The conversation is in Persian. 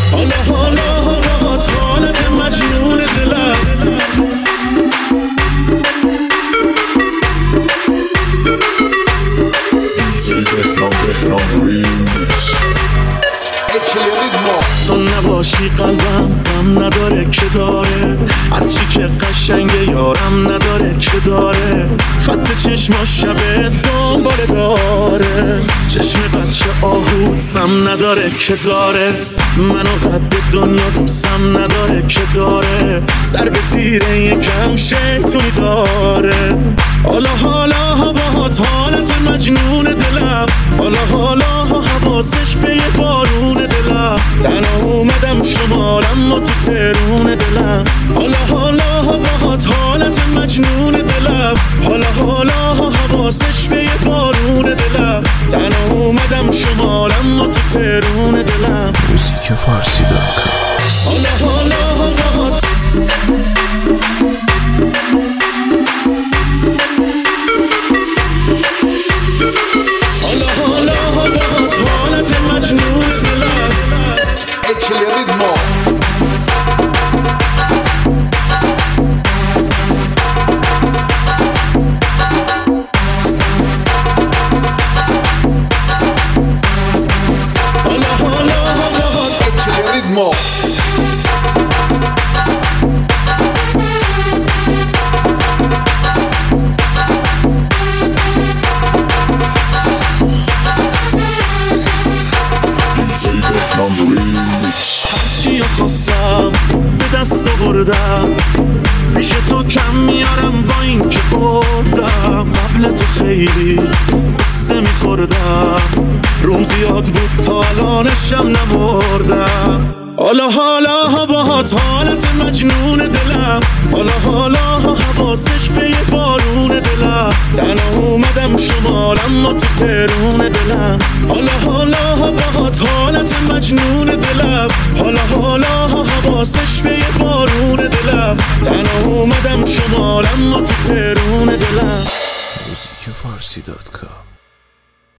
حالا حالا باهات حالت مجنون دلم. تو نباشی قلبم غم نداره که داره، هرچی که قشنگه یارم نداره که داره. خط چشماش شبه دنباله داره، چشم بچه آهوسم نداره که داره. منو قد دنیا دوستم نداره که داره، سر به زیر یکم شیطونی داره. حالا حالا باهات حالت مجنون دلم، حالا حالا حواسش به یه بارون دلم. تنها اومدم شمارم و تو ترون دلم. حالا حالا باهات حالت مجنون دلم، حالا حالا حواسش به یه بارون دلم. تنها اومدم شمارم و تو ترون دلم. موزیک فارسی.com. حالا حالا باهات حالت مجنون دلم. Échale ritmo. حالا حالا باهات Échale ritmo. هرچی خواستم به دست آوردم، پیش تو کم میارم با این که بردم. قبل تو خیلی قصه میخوردم، روم زیاد بود تا الانشم نمردم. حالا حالا باهات حالت مجنون دلم، حالا حالا حواسش به یه بارون دلم. تنها اومدم شمارم و تو ترون دلم. حالا حالا باهات حالت مجنون دلم، حالا حالا حواسش به یه بارون دلم. تنها اومدم شمارم و تو ترون دلم. موزیک فارسی.com.